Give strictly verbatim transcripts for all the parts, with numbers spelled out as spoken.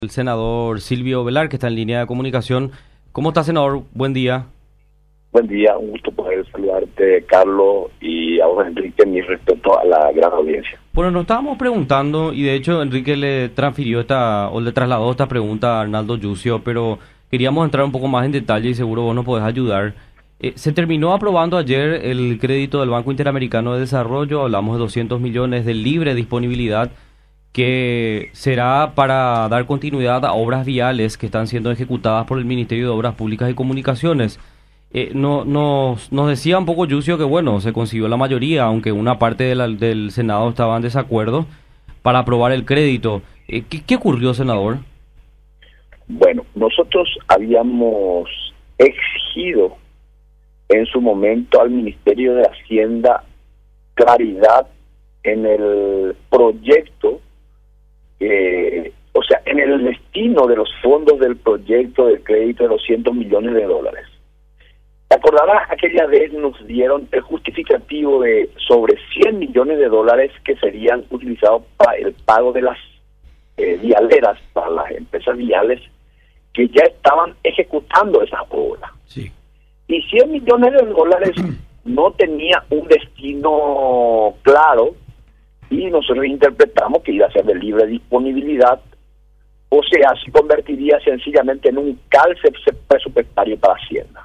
El senador Silvio Velar, que está en línea de comunicación. ¿Cómo está, senador? Buen día. Buen día, un gusto poder saludarte, Carlos, y a vos, Enrique, mi respeto a la gran audiencia. Bueno, nos estábamos preguntando, y de hecho Enrique le transfirió esta, o le trasladó esta pregunta a Arnaldo Yucio, pero queríamos entrar un poco más en detalle y seguro vos nos podés ayudar. Eh, se terminó aprobando ayer el crédito del Banco Interamericano de Desarrollo, hablamos de doscientos millones de libre disponibilidad, que será para dar continuidad a obras viales que están siendo ejecutadas por el Ministerio de Obras Públicas y Comunicaciones. Eh, no, nos, nos decía un poco Yucio que, bueno, se consiguió la mayoría, aunque una parte de la, del Senado estaba en desacuerdo, para aprobar el crédito. Eh, ¿qué, ¿Qué ocurrió, senador? Bueno, nosotros habíamos exigido en su momento al Ministerio de Hacienda claridad en el proyecto, eh, o sea, en el destino de los fondos del proyecto de crédito de doscientos millones de dólares. ¿Te acordarás? Aquella vez nos dieron el justificativo de sobre cien millones de dólares que serían utilizados para el pago de las eh, vialeras, para las empresas viales que ya estaban ejecutando esas obras. Sí. Y cien millones de dólares no tenía un destino claro y nosotros interpretamos que iba a ser de libre disponibilidad, o sea, se convertiría sencillamente en un calce presupuestario para Hacienda.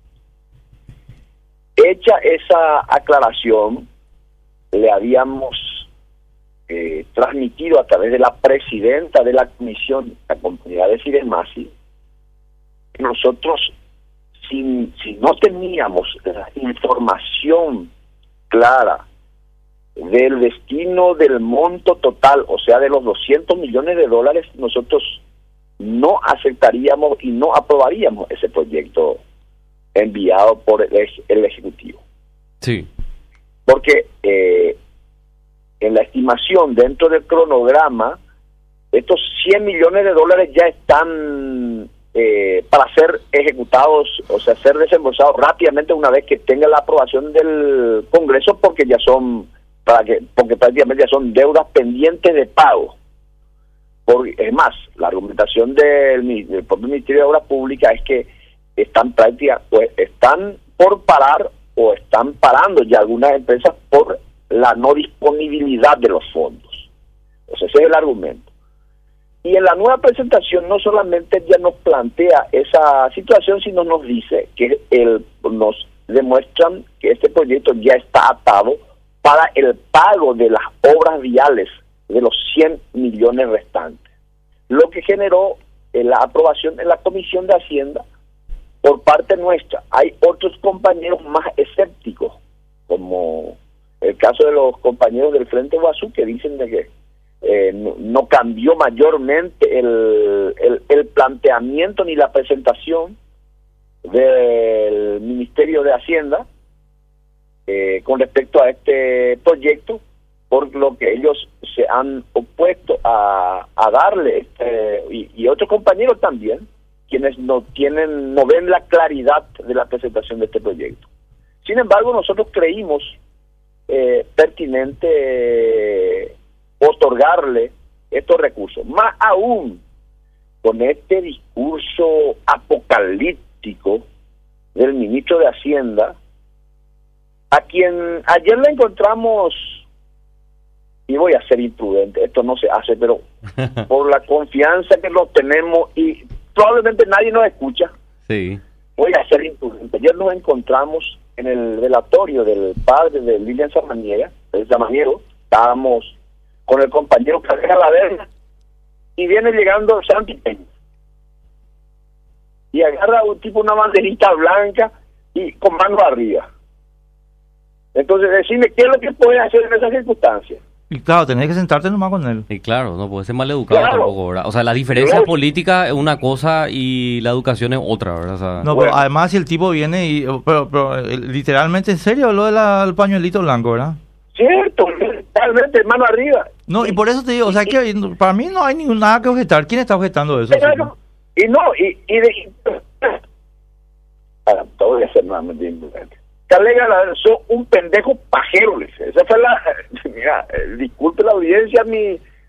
Hecha esa aclaración, le habíamos eh, transmitido a través de la presidenta de la comisión, la compañera de Ciremasi, que nosotros, si, si no teníamos la información clara del destino del monto total, o sea, de los doscientos millones de dólares, nosotros no aceptaríamos y no aprobaríamos ese proyecto enviado por el, el Ejecutivo. Sí. Porque eh, en la estimación dentro del cronograma, estos cien millones de dólares ya están eh, para ser ejecutados, o sea, ser desembolsados rápidamente una vez que tenga la aprobación del Congreso, porque ya son, para que, porque prácticamente ya son deudas pendientes de pago. Por, es más, la argumentación del, del propio Ministerio de Obras Públicas es que están prácticas, pues están por parar o están parando ya algunas empresas por la no disponibilidad de los fondos. O sea, ese es el argumento. Y en la nueva presentación no solamente ya nos plantea esa situación, sino nos dice que el, nos demuestran que este proyecto ya está atado para el pago de las obras viales de los cien millones restantes, lo que generó la aprobación en la Comisión de Hacienda. Por parte nuestra, hay otros compañeros más escépticos, como el caso de los compañeros del Frente Guazú, que dicen de que eh, no, no cambió mayormente el, el, el planteamiento ni la presentación del Ministerio de Hacienda eh, con respecto a este proyecto, por lo que ellos se han opuesto a, a darle, este, y, y otros compañeros también, quienes no tienen, no ven la claridad de la presentación de este proyecto. Sin embargo, nosotros creímos eh, pertinente eh, otorgarle estos recursos, más aún con este discurso apocalíptico del ministro de Hacienda, a quien ayer le encontramos, y voy a ser imprudente, esto no se hace, pero por la confianza que lo tenemos y probablemente nadie nos escucha. Sí. Voy a ser imprudente. Ayer nos encontramos en el velatorio del padre de Lilian Samaniego, el Samaniego, estábamos con el compañero Carrera Laverna, y viene llegando Santi Peña. Y agarra un tipo una banderita blanca y con mano arriba. Entonces, decime, ¿qué es lo que puede hacer en esas circunstancias? Y claro, tenés que sentarte nomás con él. Y claro, no puede ser maleducado Claro. tampoco, ¿verdad? O sea, la diferencia Claro. política es una cosa y la educación es otra, ¿verdad? O sea, No, Bueno. pero además si el tipo viene y... Pero, pero eh, literalmente, en serio, lo del pañuelito blanco, ¿verdad? Cierto, realmente, mano arriba. No, y por eso te digo, o sea, que para mí no hay ningún nada que objetar. ¿Quién está objetando eso? Claro. Y no, y, y de... Ahora, te voy a hacer nuevamente imprudente. Calega lanzó un pendejo pajero, le dice. Esa fue la... Mira, eh, disculpe la audiencia mi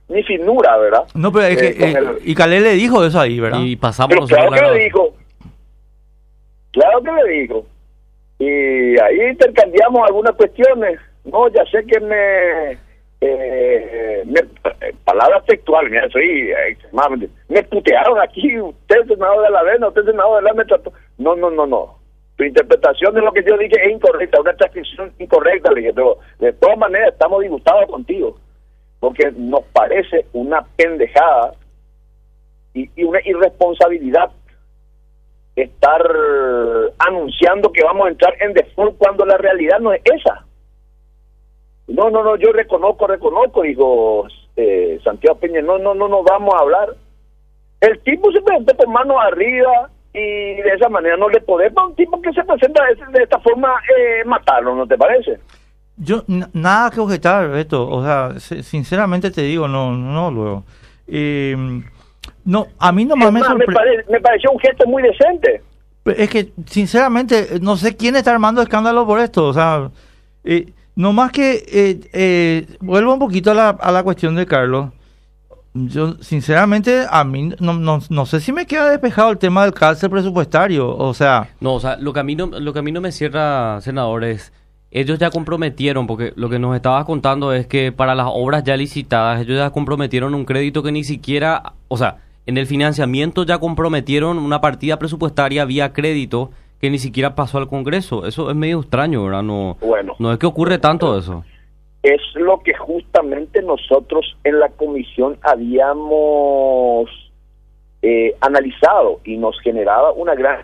ni finura, ¿verdad? No, pero es Eh, que... con eh, el- y Calé le dijo eso ahí, ¿verdad? Y pasamos Pero nosotros claro la que le grabación. digo, claro que le digo. Y ahí intercambiamos algunas cuestiones. No, ya sé que me... Eh, me palabras textuales, mira, soy eh, extremadamente... Me putearon aquí, usted senador de la Avena, usted senador de la me trató. No, no, no, no. Tu interpretación de lo que yo dije es incorrecta, una transcripción incorrecta, le dije, pero de todas maneras estamos disgustados contigo, porque nos parece una pendejada y, y una irresponsabilidad estar anunciando que vamos a entrar en default cuando la realidad no es esa. No, no, no, yo reconozco, reconozco, dijo eh, Santiago Peña, no, no, no, no vamos a hablar. El tipo se presentó con manos arriba y de esa manera no le podemos a un tipo que se presenta de, de esta forma eh, matarlo, ¿no te parece? Yo, n- nada que objetar, Beto. O sea, se- sinceramente te digo, no, no, luego. Eh, no, a mí nomás me Es más, me, sorprende. pare- me pareció un gesto muy decente. Es que, sinceramente, no sé quién está armando escándalo por esto. O sea, eh, no más que... Eh, eh, vuelvo un poquito a la, a la cuestión de Carlos. Yo, sinceramente, a mí no, no, no sé si me queda despejado el tema del cárcel presupuestario. O sea, No, o sea, lo que a mí no, lo que a mí no me cierra, senador, es... Ellos ya comprometieron, porque lo que nos estabas contando es que para las obras ya licitadas, ellos ya comprometieron un crédito que ni siquiera... O sea, en el financiamiento ya comprometieron una partida presupuestaria vía crédito que ni siquiera pasó al Congreso. Eso es medio extraño, ¿verdad? No, Bueno. no es que ocurre tanto eso. Es lo que justamente nosotros en la comisión habíamos eh, analizado y nos generaba una gran...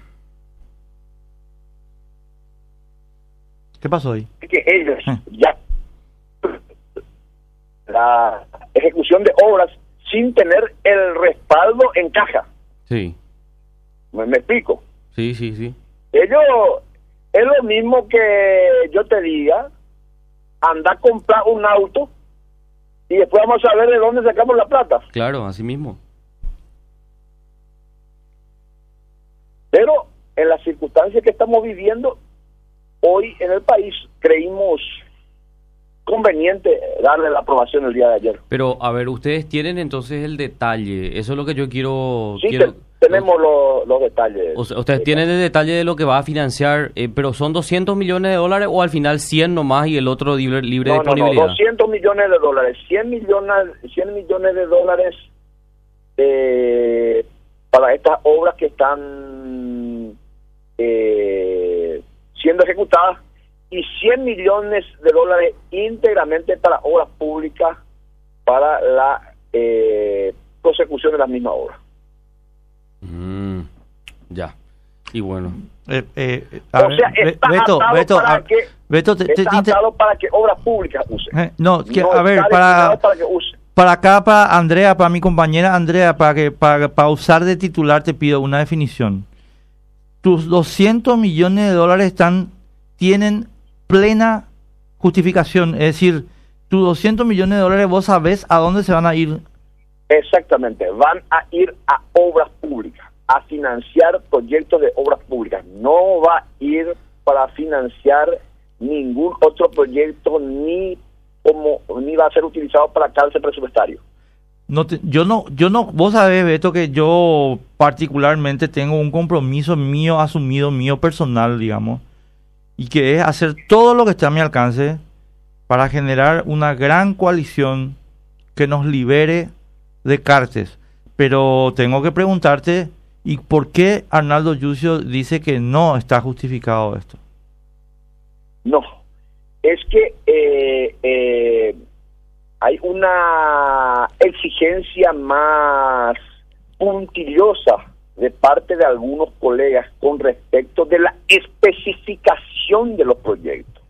¿qué pasó ahí? que ellos Hmm. ya la ejecución de obras sin tener el respaldo en caja. Sí, ¿Me, me explico? sí, sí, sí. Ellos, es lo mismo que yo te diga, anda a comprar un auto y después vamos a ver de dónde sacamos la plata. Claro, así mismo. Pero en las circunstancias que estamos viviendo hoy en el país, creímos conveniente darle la aprobación el día de ayer. Pero, a ver, ustedes tienen entonces el detalle. Eso es lo que yo quiero... Sí, quiero- te- tenemos lo- los detalles. O sea, ustedes tienen el detalle de lo que va a financiar, eh, pero ¿son doscientos millones de dólares o al final cien nomás y el otro libre, libre No, de no, no, disponibilidad? doscientos millones de dólares, cien millones, cien millones de dólares eh, para estas obras que están eh, siendo ejecutadas y cien millones de dólares íntegramente para obras públicas para la eh, prosecución de las mismas obras. Mm, ya. Y bueno, Eh, eh, a O ver, sea, Be- está Beto, atado Beto, para a- que Beto, te- te- está te inter- atado para que obras públicas usen. eh, no, que, No a ver, está para, destinado para que use. para acá, para Andrea, para mi compañera Andrea, para que para, para usar de titular te pido una definición. Tus doscientos millones de dólares están tienen plena justificación, es decir, tus doscientos millones de dólares vos sabés a dónde se van a ir. Exactamente, van a ir a obras públicas, a financiar proyectos de obras públicas. No va a ir para financiar ningún otro proyecto ni como ni va a ser utilizado para cárcel presupuestario. No te- yo no, yo no, vos sabés, Beto, que yo particularmente tengo un compromiso mío, asumido, mío personal, digamos, y que es hacer todo lo que esté a mi alcance para generar una gran coalición que nos libere de Cartes. Pero tengo que preguntarte, ¿y por qué Arnaldo Yucio dice que no está justificado esto? No, es que eh, eh, hay una exigencia más puntillosa de parte de algunos colegas con respecto de la especificación de los proyectos.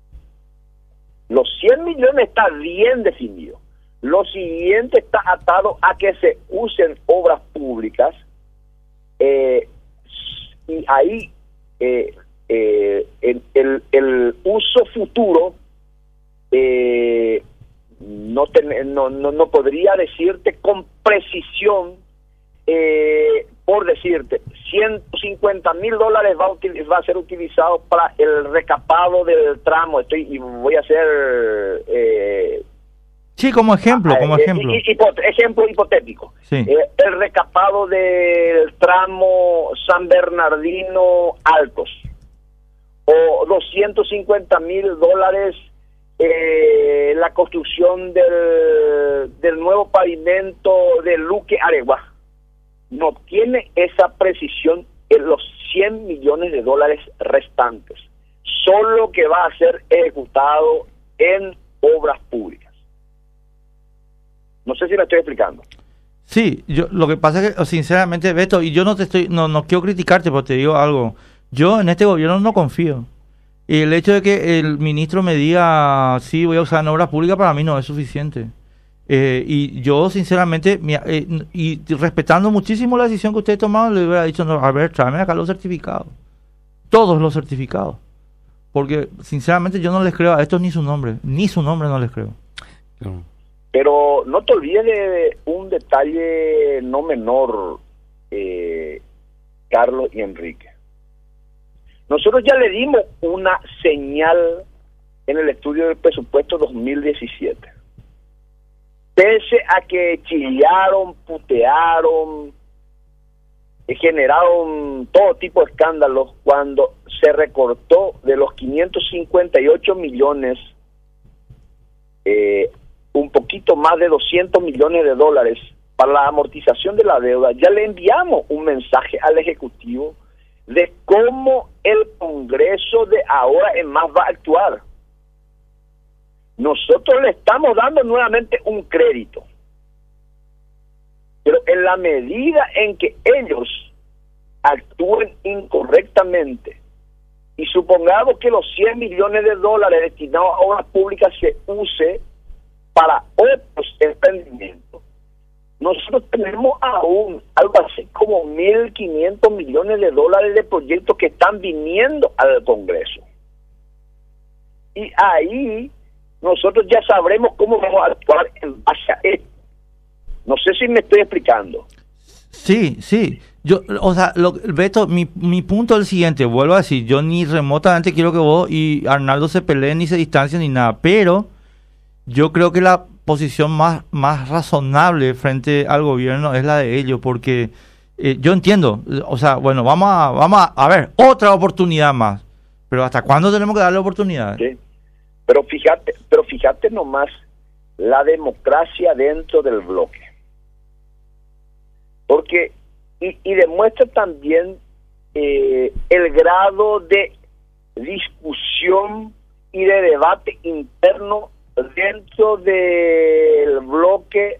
Los cien millones está bien definido. Lo siguiente está atado a que se usen obras públicas eh, y ahí eh, eh, el, el, el uso futuro eh, no, ten, no, no, no podría decirte con precisión, eh, por decirte, ciento cincuenta mil dólares va a, util, va a ser utilizado para el recapado del tramo, estoy y voy a hacer... Eh, Sí, Sí, como ejemplo, Ah, como eh, ejemplo. hi- hipo- ejemplo hipotético. Sí. Eh, el recapado del tramo San Bernardino Altos, o doscientos cincuenta mil dólares eh, la construcción del, del nuevo pavimento de Luque Aregua. No tiene esa precisión en los cien millones de dólares restantes, solo que va a ser ejecutado en obras públicas. No sé si me estoy explicando. Sí, yo lo que pasa es que sinceramente, Beto, y yo no te estoy no no quiero criticarte, pero te digo algo. Yo en este gobierno no confío. Y el hecho de que el ministro me diga sí, voy a usar en obras públicas, para mí no es suficiente. Eh, y yo sinceramente mi- eh, y respetando muchísimo la decisión que usted tomado, le hubiera dicho, no, a ver, tráeme acá los certificados. Todos los certificados. Porque sinceramente yo no les creo a estos ni su nombre, ni su nombre no les creo. No. Pero no te olvides de un detalle no menor, eh, Carlos y Enrique. Nosotros ya le dimos una señal en el estudio del presupuesto dos mil diecisiete. Pese a que chillaron, putearon, eh, generaron todo tipo de escándalos cuando se recortó de los quinientos cincuenta y ocho millones eh, un poquito más de doscientos millones de dólares para la amortización de la deuda. Ya le enviamos un mensaje al Ejecutivo de cómo el Congreso de ahora en más va a actuar. Nosotros le estamos dando nuevamente un crédito, pero en la medida en que ellos actúen incorrectamente y supongamos que los cien millones de dólares destinados a obras públicas se use para otros emprendimientos, nosotros tenemos aún algo así como mil quinientos millones de dólares de proyectos que están viniendo al Congreso. Y ahí nosotros ya sabremos cómo vamos a actuar en base a esto. No sé si me estoy explicando. Sí, sí. Yo, o sea, lo, Beto, mi, mi punto es el siguiente, vuelvo a decir, yo ni remotamente quiero que vos y Arnaldo se peleen, ni se distancien, ni nada, pero yo creo que la posición más, más razonable frente al gobierno es la de ellos, porque eh, yo entiendo, o sea, bueno, vamos a, vamos a, a ver, otra oportunidad más, pero ¿hasta cuándo tenemos que darle oportunidades? Sí. Pero fíjate, pero fíjate nomás la democracia dentro del bloque. Porque, y, y demuestra también eh, el grado de discusión y de debate interno dentro del bloque,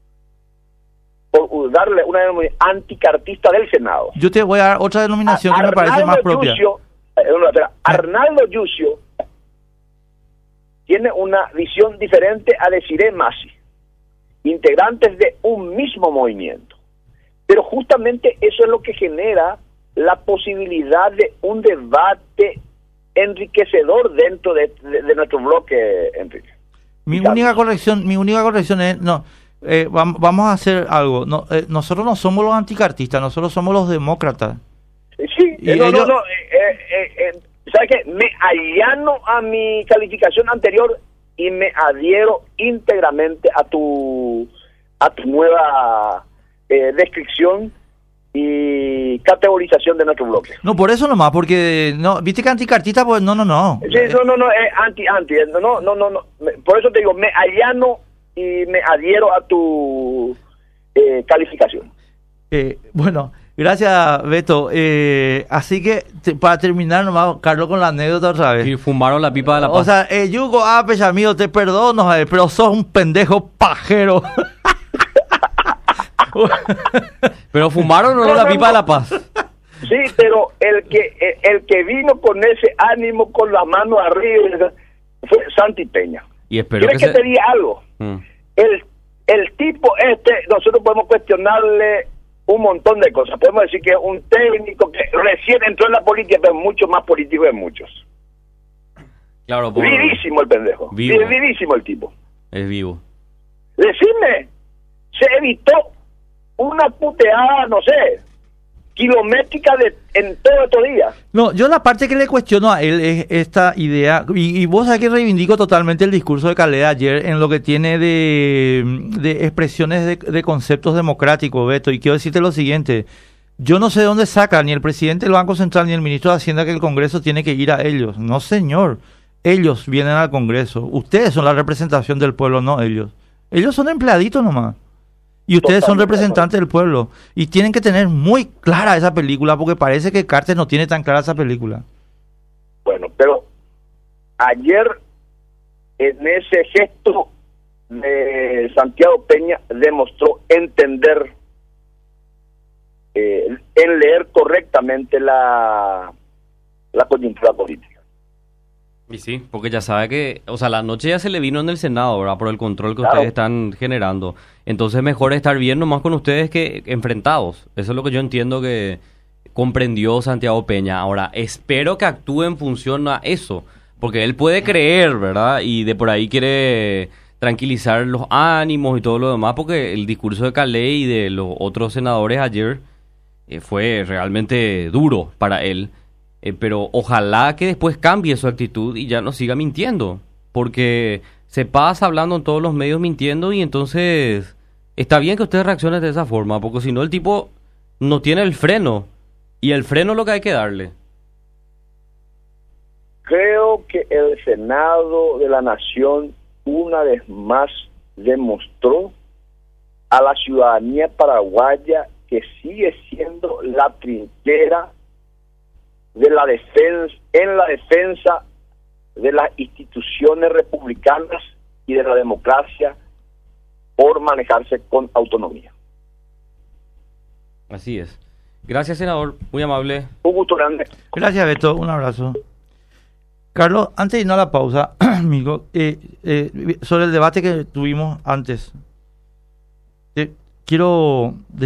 por darle una denominación anticartista del Senado. Yo te voy a dar otra denominación A, que me parece más propia. Yusio, eh, no, espera, Arnaldo Yusio tiene una visión diferente a Desiree Masi, integrantes de un mismo movimiento. Pero justamente eso es lo que genera la posibilidad de un debate enriquecedor dentro de, de, de nuestro bloque, Enrique. Mi Carlos. única corrección, mi única corrección es, no, eh, vam- vamos a hacer algo. No, eh, nosotros no somos los anticartistas, nosotros somos los demócratas. Sí, Y eh, no, ellos- no, no, eh, eh, eh, ¿sabes qué? Me allano a mi calificación anterior y me adhiero íntegramente a tu a tu nueva eh, descripción y categorización de nuestro bloque. No, por eso nomás, porque no, viste que anticartista, pues no, no, no. Sí, no, no, no, eh, anti, anti, eh, no, no, no, no, me- por eso te digo, me allano y me adhiero a tu eh, calificación. Eh, bueno, gracias, Beto. Eh, así que, te- para terminar nomás, Carlos, con la anécdota otra vez. Y fumaron la pipa de la paz. O sea, eh, Yugo, ah, pues amigo, te perdono, eh, pero sos un pendejo pajero. Pero fumaron o no No, la no, pipa no. de la paz. Sí, pero el que eh, el que vino con ese ánimo, con la mano arriba, fue Santi Peña. Y espero ¿Quieres que que se... te diga algo? Mm. El, el tipo este, nosotros podemos cuestionarle un montón de cosas. Podemos decir que es un técnico que recién entró en la política, pero es mucho más político de muchos. Claro, por... Vivísimo el pendejo. Vivo. Vi- Vivísimo el tipo. es vivo. Decime, se evitó una puteada, no sé, kilométrica de, en todos estos días. No, yo la parte que le cuestiono a él es esta idea, y, y vos sabés que reivindico totalmente el discurso de Calé ayer en lo que tiene de, de expresiones de, de conceptos democráticos, Beto, y quiero decirte lo siguiente, yo no sé de dónde saca ni el presidente del Banco Central ni el ministro de Hacienda que el Congreso tiene que ir a ellos. No, señor, ellos vienen al Congreso, ustedes son la representación del pueblo, no ellos. Ellos son empleaditos nomás. Y ustedes son representantes del pueblo. Y tienen que tener muy clara esa película, porque parece que Cartes no tiene tan clara esa película. Bueno, pero ayer en ese gesto de Santiago Peña demostró entender, eh, en leer correctamente la, la coyuntura política. Y sí, porque ya sabe que, o sea, la noche ya se le vino en el Senado, ¿verdad? Por el control que Claro. ustedes están generando. Entonces mejor estar bien nomás con ustedes que enfrentados. Eso es lo que yo entiendo que comprendió Santiago Peña. Ahora, espero que actúe en función a eso, porque él puede creer, ¿verdad? Y de por ahí quiere tranquilizar los ánimos y todo lo demás, porque el discurso de Calé y de los otros senadores ayer eh, fue realmente duro para él. Eh, pero ojalá que después cambie su actitud y ya no siga mintiendo, porque se pasa hablando en todos los medios mintiendo y entonces está bien que usted reaccione de esa forma, porque si no el tipo no tiene el freno y el freno es lo que hay que darle. Creo que el Senado de la Nación una vez más demostró a la ciudadanía paraguaya que sigue siendo la trinchera de la defensa, en la defensa de las instituciones republicanas y de la democracia por manejarse con autonomía. Así es. Gracias, senador. Muy amable. Un gusto grande. Gracias, Beto. Un abrazo. Carlos, antes de irnos a la pausa, amigo, eh, eh, sobre el debate que tuvimos antes, eh, quiero decir